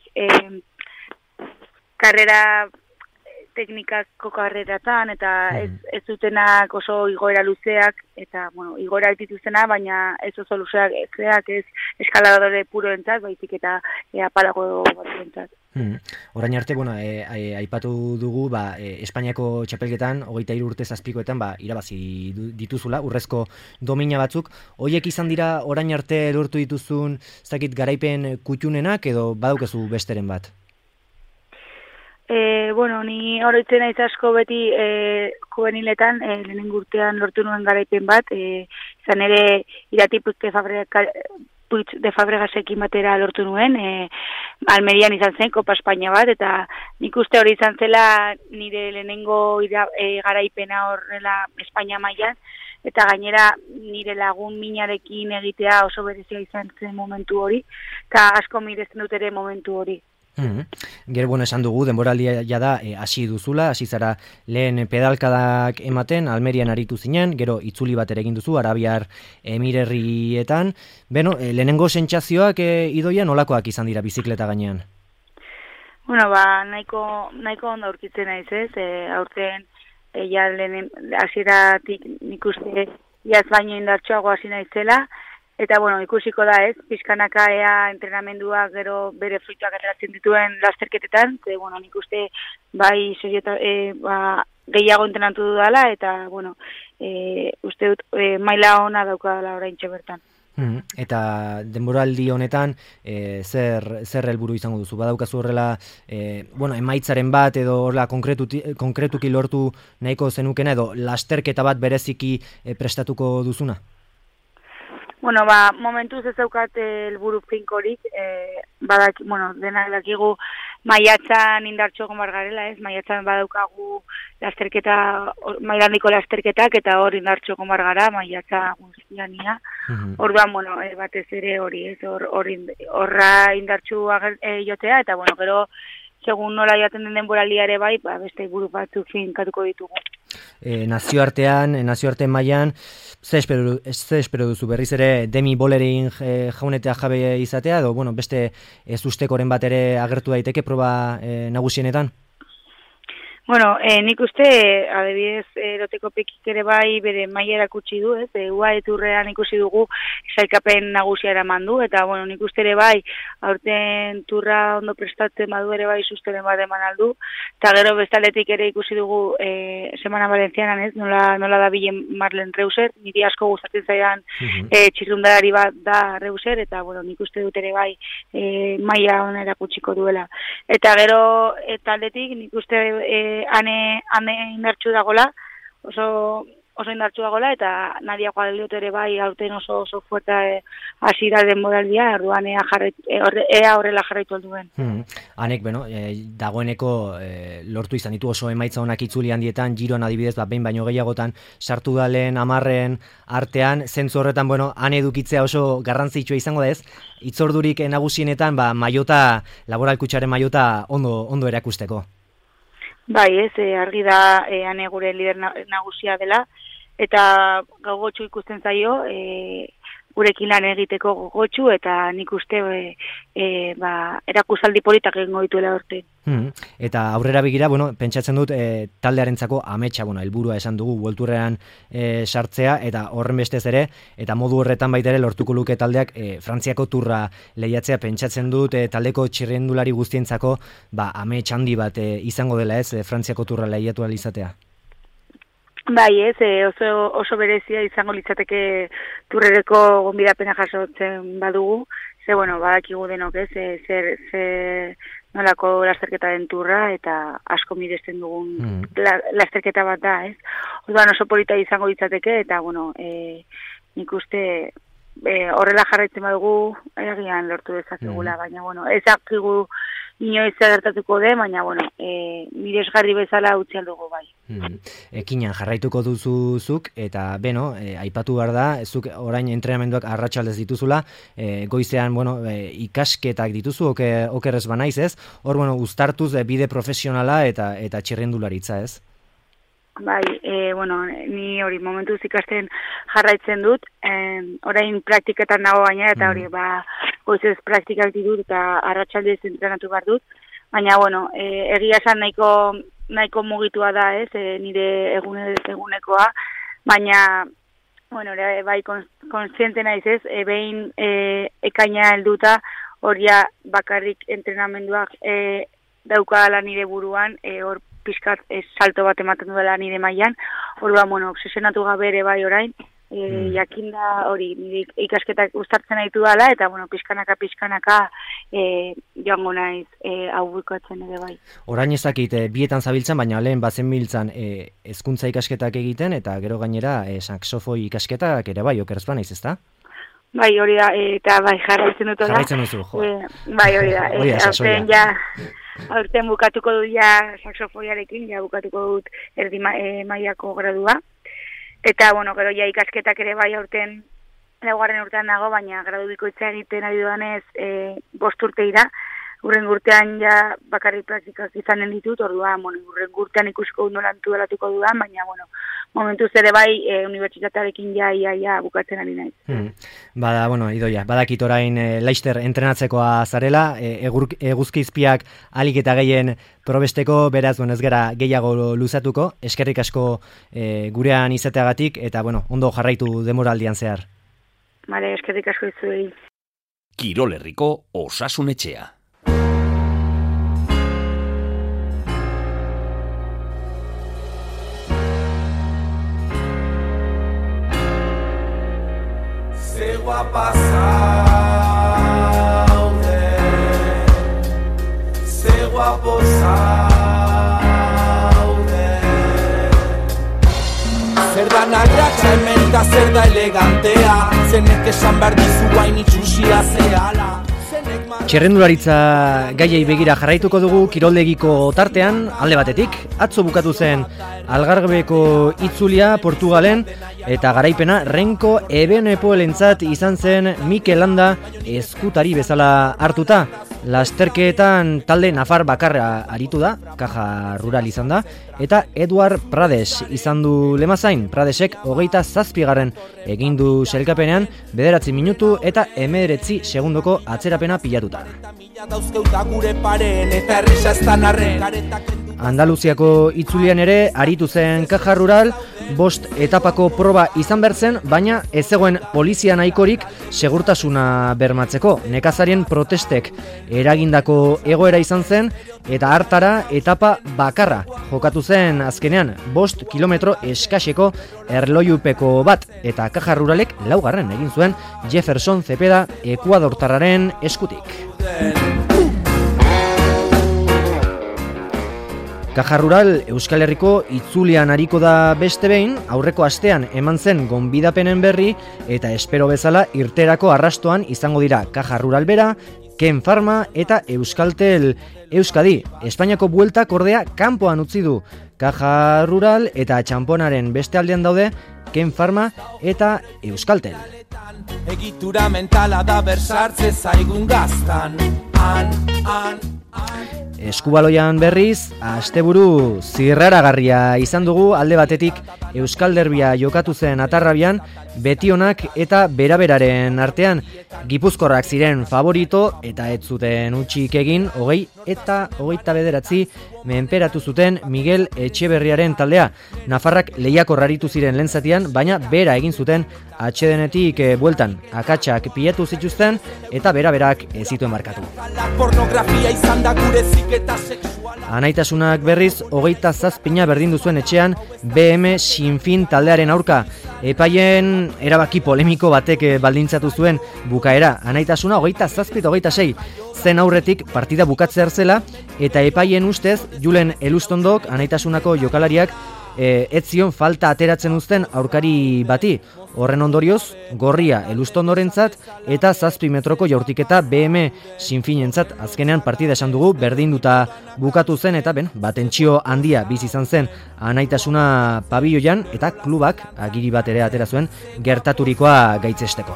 karrera teknikako karreratan, eta ez dutenak oso igoera luzeak, eta, igoera dituzena, baina ez oso luzeak ez eskaladore puroentzat, baizik eta apalago batzuentzat. Orain arte, aipatu dugu, Espainiako txapelketan, 23 urte zazpikoetan, irabazi dituzula, urrezko domina batzuk. Hoiek izan dira, orain arte lortu dituzun, zakit garaipen kutxunenak, edo badaukezu besteren bat? Ni oroitzen naiz asko beti juveniletan, lehenengo urtean lortu nuen garaipen bat, izan ere Iratipuzke Puig de Fabregasekin batera lortu nuen, Almerian izan zen, Kopa Espainia bat, eta nik uste hori izan zela nire lehenengo garaipena horrela Espainia mailan, eta gainera nire lagun minarekin egitea oso berezia izan zen momentu hori, eta asko miresten dut ere momentu hori. Gero, bueno, esan dugu, denboraldia da hasi duzula, hasi zara lehen pedalkadak ematen, Almerian aritu zinen, gero itzuli bat ere egin duzu, Arabiar Emirerrietan. Beno, lehenengo sentsazioak idoia nolakoak izan dira bizikleta gainean? Bueno, nahiko ondo aurkitzen naiz, ez? Aurten, ja lehen hasieratik nik uste jaz baino indartsuago hasi naizela, eta, bueno, ikusiko da, ez, pixkanaka entrenamendua gero bere fruituak ateratzen dituen lasterketetan, bueno, nik uste bai gehiago entrenatu dudala, eta, bueno, uste dut maila ona daukadala oraintxe bertan. Eta denboraldi honetan zer helburu izango duzu? Badaukazu horrela, emaitzaren bat edo horrela konkretuki lortu nahiko zenukena edo lasterketa bat bereziki prestatuko duzuna? Bueno, momentuz ez daukat helburu finkorik, denak dakigu maiatzan indartxo egon bar garela, ez? Maiatzan badaukagu mailandiko lasterketak eta hor indartxo egon bar gara, maiatza guztiania. Orduan, batez ere hori, ez? Horra indartxu jotea, eta, gero, segun nola jaten den denboraldia ere bai, beste buru batzuk finkatuko ditugu. Nazioartean mailan, ze espero duzu berriz ere Demi Bollerin jaunetea jabe izatea, edo beste ez ustekoren bat ere agertu daiteke proba nagusienetan? Bueno, nik uste, adibidez, eroteko pekik ere bai bere maila erakutsi du, ez? Turrean ikusi dugu sailkapen nagusia eraman du, eta, nik uste ere bai, aurten turra ondo prestatzen badu ere bai susteren bat eman aldu, eta gero bestaletik ere ikusi dugu Semana Valencianan, ez? Nola da bilen Marlen Reuser, niri asko gustatzen zaidan txirrundalari bat da Reuser, eta, nik uste dut ere bai maila ona erakutsiko duela. Eta gero taldetik nik uste ane indartxu dagola, oso indartxu dagola, eta Nadia Guadaliot ere bai aurten oso fuerta hasi da denboraldia, orduan ea horrela jarraitu alduen. Anek, dagoeneko lortu izan ditu oso emaitza honak itzuli handietan, Giroan adibidez, behin baino gehiagotan sartu da lehen 10 artean, zentzu horretan, han edukitzea oso garrantzitsua izango da ez, itzordurik nagusienetan, maiota, laboralkutxaren maiota ondo erakusteko. Bai, ez, argi da ane gure lider nagusia dela, eta gogotsu ikusten zaio, gurekin lan egiteko gogotsu, eta nik uste erakusaldi politak egingo dituela orte. Eta aurrera begira, pentsatzen dut taldearentzako ametsa, helburua esan dugu Worldtourrean sartzea, eta horren bestez ere, eta modu horretan baita ere lortuko luke taldeak Frantziako turra lehiatzea, pentsatzen dut taldeko txirrendulari guztientzako amets handi bat izango dela ez, Frantziako turra lehiatu izatea. Bai, ez, oso berezia izango litzateke turrereko gonbidapena jasotzen badugu, badakigu denok ez, zer nolako lasterketa den turra, eta asko miresten dugun lasterketa bat da, ez. Orduan oso polita izango litzateke, eta, nik uste horrela jarraitzen badugu, egian lortu dezakegula, baina, ez dakigu inoiz gertatuko de, baina, miresgarri bezala utzi aldugu bai. Ekinan jarraituko duzuzuk, eta, aipatu behar da, zuk orain entrenamenduak arratsaldez dituzula, goizean, ikasketak dituzu, okerrez banaiz ez, hor, uztartuz bide profesionala eta txirrendularitza ez? Bai, ni hori momentuz ikasten jarraitzen dut, orain praktiketan nago gaina, eta hori, goizez praktikak ditut, eta arratsaldez entrenatu behar dut, baina, egia esan nahiko mugitua da, ez, nire egunekoa, baina, bai, kontziente naiz ez, behin ekaina helduta, horia bakarrik entrenamenduak daukadala nire buruan, hor pixkat salto bat ematen duela nire mailan, orduan, obsesionatu gabe ere bai orain, jakinda hori, nire ikasketak uztartzen ditu dela, eta, pixkanaka joango naiz hau bukatzen ere bai. Orain ezakit, bietan zabiltzan, baina lehen bazen biltzan hezkuntza ikasketak egiten, eta gero gainera saxofoi ikasketak ere bai, okerz banaiz, ezta? Bai, hori da, eta bai, jarraitzen dut. Jarraitzen duzu, jo. Bai, hori da. Hori da, sasoia. Aurten bukatuko dut ja saxofoniarekin, ja bukatuko dut erdi mailako gradua. Eta, bueno, gero ja ikasketak ere bai aurten laugarren urtean dago, baina gradu bikoitza egiten ari dudanez 5 urte dira. Urren urtean ja bakarrik praktikak izanen ditut, orduan, urren urtean ikusiko nola antolatuko dudan, baina, momentuz ere bai unibertsitatearekin ja bukatzen ari naiz. Bada, Idoia, badakit orain Laster entrenatzekoa zarela, eguzkizpiak alik eta gehien probesteko, beraz, ez gara gehiago luzatuko, eskerrik asko gurean izateagatik, eta, ondo jarraitu denboraldian zehar. Bale, eskerrik asko izuei. Kirol Herriko Osasun Etxea. Guapa guapo zaude Zer da narratxa hemen da zer da elegantea Zenek esan behar dizu hain itxusia zehala Txerrendularitza gaiei begira jarraituko dugu kiroldegiko tartean, alde batetik, atzo bukatu zen Algarveko itzulia Portugalen eta garaipena Renko Ebenepoelentzat izan zen Mikel Landa eskutari bezala hartuta. Lasterkeetan talde nafar bakarra aritu da, Caja Rural izan da, eta Eduard Prades izan du lemazain. Pradesek 27. egin du sailkapenean 9 minutu eta 19 segundoko atzerapena pilatuta. Andaluziako itzulian ere aritu zen Caja Rural, 5 etapako proba izan bertzen, baina ez zegoen polizia nahikorik segurtasuna bermatzeko. Nekazarien protestek eragindako egoera izan zen, eta hartara etapa bakarra jokatu zen azkenean 5 kilometro eskaseko erloiupeko bat, eta Caja Ruralek 4. egin zuen Jefferson Zepeda Ekuadortarraren eskutik. Caja Rural Euskal Herriko itzulian ariko da beste behin, aurreko astean eman zen gonbidapenen berri, eta espero bezala irterako arrastoan izango dira Caja Rural bera, Ken Pharma eta Euskaltel Euskadi. Espainiako bueltak ordea kanpoan utzi du Caja Rural eta txamponaren beste aldean daude Ken Pharma eta Euskaltel. Egitura mentala da bersartze zaigun gaztan. Eskubaloian berriz, asteburu zirraragarria izan dugu, alde batetik Euskal Derbia jokatu zen Atarrabian, Betionak eta Beraberaren artean. Gipuzkorrak ziren favorito eta ez zuten utxik egin, 20 eta 29 menperatu zuten Miguel Etxeberriaren taldea. Nafarrak lehiakor aritu ziren lehen zatian, baina bera egin zuten atsedenetik bueltan. Akatsak pilatu zituzten eta beraberak ez zituen markatu. Anaitasunak berriz 27 berdindu zuen etxean BM Sinfin taldearen aurka. Epaien erabaki polemiko batek baldintzatu zuen bukaera. Anaitasuna 27 eta 26 zen aurretik partida bukatzear zela, eta epaien ustez Julen Elustondok anaitasunako jokalariak ez zion falta ateratzen uzten aurkari bati. Horren ondorioz, gorria Elustondorentzat eta 7 metroko jaurtiketa BM Sinfinentzat. Azkenean partida esan dugu berdinduta bukatu zen, eta tentsio handia bizi izan zen anaitasuna pabilloian, eta klubak agiri bat ere atera zuen gertaturikoa gaitzesteko.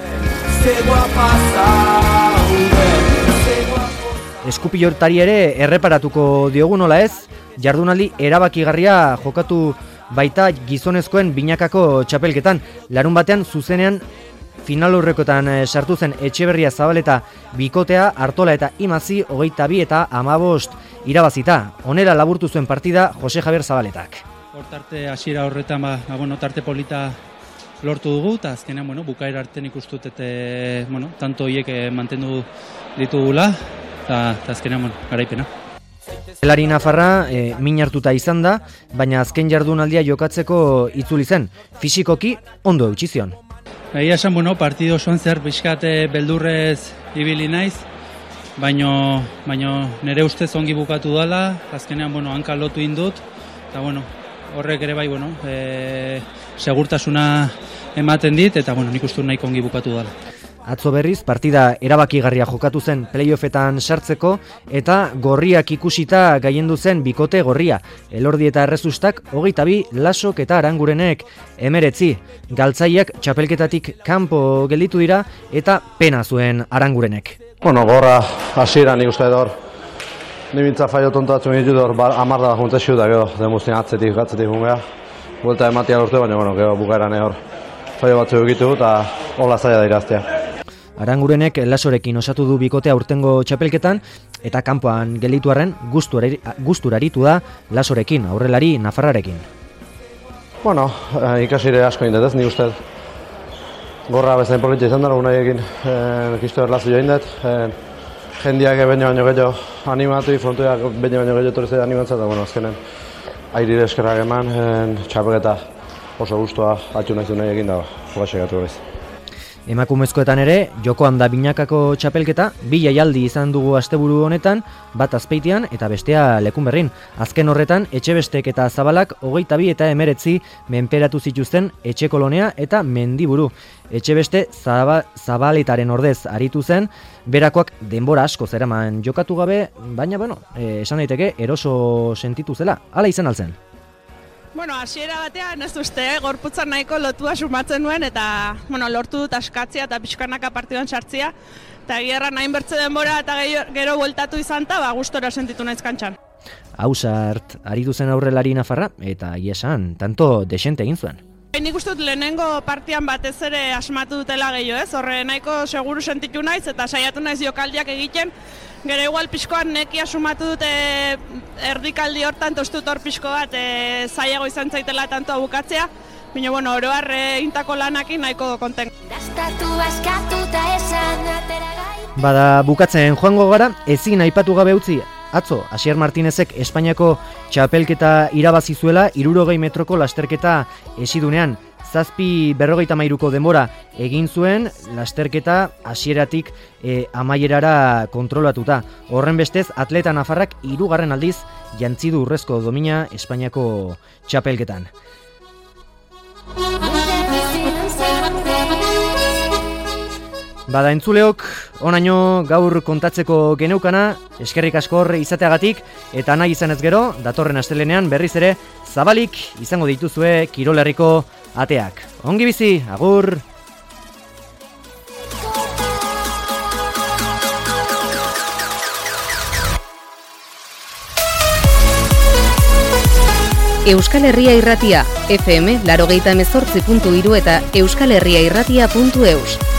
Eskupilortari ere erreparatuko diogu nola ez, jardunaldi erabakigarria jokatu baita gizonezkoen binakako txapelketan. Larun batean zuzenean finalaurrekoetan sartu zen Etxeberria Zabaleta bikotea, Artola eta Imazi 22 eta 15 irabazita. Honela laburtu zuen partida Jose Javier Zabaletak. Hortarte hasiera horretan tarte polita lortu dugu, eta azkenean bukaera artean ikustut eta tanto hiek mantendu ditugula, eta azkenean garaipena. Zelari nafarra min hartuta izan da, baina azken jardunaldia jokatzeko itzuli zen. Fisikoki ondo eutsi zion. Egia esan, partido osoan zer pixkat beldurrez ibili naiz, baina nire ustez ongi bukatu dela, azkenean hanka lotu indut, eta horrek ere bai, segurtasuna ematen dit, eta nik uste nahiko ongi bukatu dela. Atzo berriz, partida erabakigarria jokatu zen playoffetan sartzeko, eta gorriak ikusita gaiendu zen bikote gorria. Elordi eta Errezustak 22, Lasok eta Arangurenek 19. Galtzaiak txapelketatik kanpo gelditu dira, eta pena zuen Arangurenek. Gorra hasieran nik uste hor, nimintza faio tontatzen ditu hor, 10 da junteziu da, gero, demuztien atzetik jungea. Buelta ematia lortu, baina, gero bukaeran hor faio batzu egitu, eta hola zaila da iraztea. Arangurenek Lasorekin osatu du bikotea aurtengo txapelketan, eta kanpoan gelditu arren gustura aritu da Lasorekin, aurrelari Nafarrarekin. Ikasire asko indet ez, ni uste gorra bezain politxe izan dara unaiekin kisto erlazio indet, jendiak baino gehiago animatu, frontoiak baino gehiago torrizte animatzen, eta azkenen airire eskerrak eman, txapelketa oso gustua atxu nahiegin da, jogaxek gatu gaiz. Emakumezkoetan ere, jokoan da binakako txapelketa, 2 jaialdi izan dugu asteburu honetan, bat Azpeitian eta bestea Lekunberrin. Azken horretan, Etxebestek eta Zabalak 22 eta 19 menperatu zituzten Etxekolonea eta Mendiburu. Etxebeste Zabaletaren ordez aritu zen, berakoak denbora asko zeraman jokatu gabe, baina, esan daiteke eroso sentitu zela, hala izan altzen. Hasiera batean ez uste, gorputzan nahiko lotua sumatzen nuen eta lortu dut askatzia eta pixkanaka partiduan sartzia. Eta gierra nahin bertze denbora eta gero bueltatu izan eta gustora sentitu naiz kantxan. Hausart, aritu zen aurrelari Nafarra eta esan, tanto desente egin zuen. Nik uste dut lehenengo partian batez ere asmatu dutela gehiago ez, horre nahiko seguru sentitu naiz eta saiatu naiz jokaldiak egiten. Gero igual pixkoan neki asumatu dute erdikaldi hortan, tostut hor pixko bat zailago izan zaitela tantoa bukatzea. Baina, oroar intako lanakin nahiko konten. Bada bukatzen joango gara, ezin aipatu gabe utzi. Atzo, Asier Martinezek Espainiako txapelketa irabazi zuela 60 metroko lasterketa esidunean. 7:43ko denbora egin zuen lasterketa hasieratik amaierara kontrolatuta. Horren bestez, atleta nafarrak 3. aldiz jantzi du urrezko domina Espainiako txapelketan. Bada entzuleok, onaino gaur kontatzeko geneukana, eskerrik asko horre izateagatik, eta nahi izan ez gero, datorren astelenean berriz ere, zabalik izango dituzue Kirolerriko ateak. Ongi bizi, agur! Euskal Herria Irratia, FM 88.3 eta euskalherriairratia.eus.